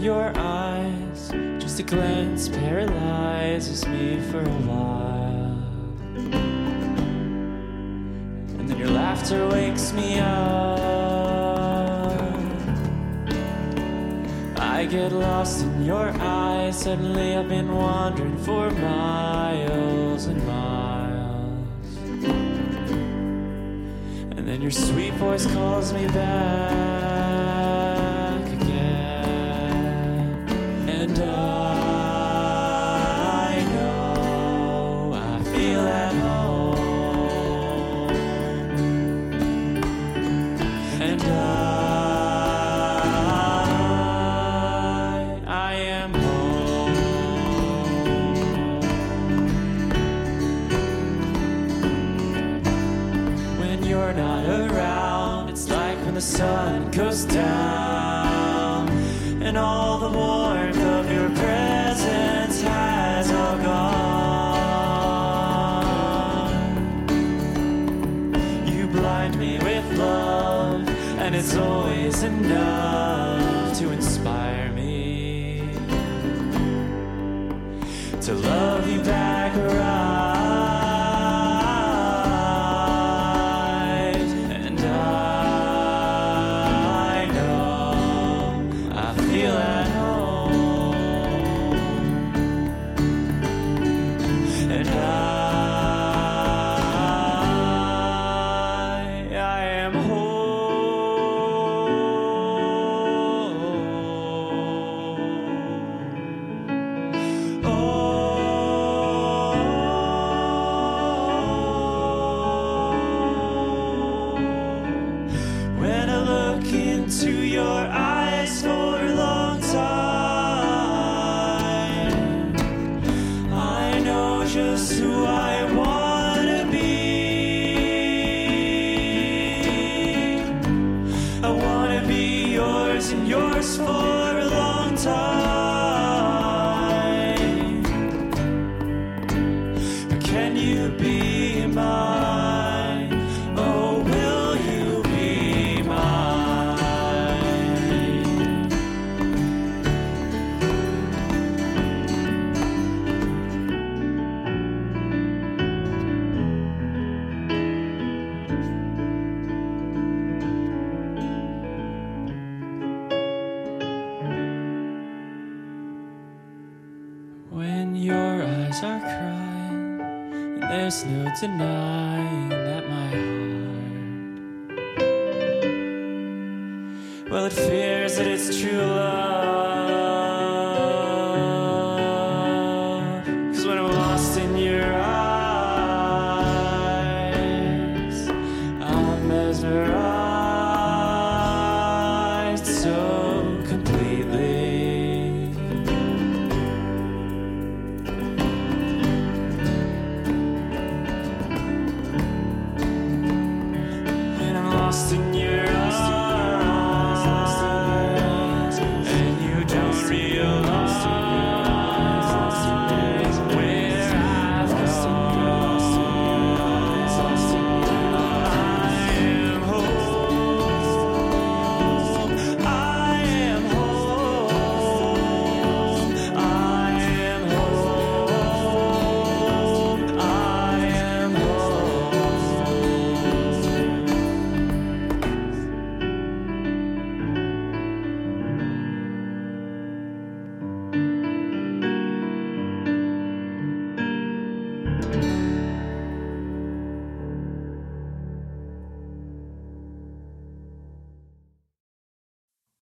your eyes, just a glance paralyzes me for a while. And then your laughter wakes me up. I get lost in your eyes. Suddenly I've been wandering for miles and miles. And then your sweet voice calls me back again. And I know I feel at home. And I am home. When you're not around, it's like when the sun goes down and all the warmth of your presence has all gone. You blind me with love, and it's always enough to inspire me to love you back right. And I know I feel at home. And I am home. When I look into your eyes for a long time, I know just who I want to be. I want to be yours and yours for a long time. But can you be mine? Oh, will you be mine? When your eyes are crying, and there's no denying that my heart, well, it fears that its true love